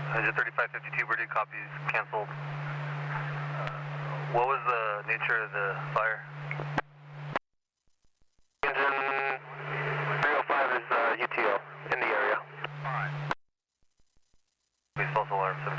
Engine 3552 Birdie copies canceled. What was the nature of the fire? Engine 305 is UTO in the area. Alright. Please false alarm 7.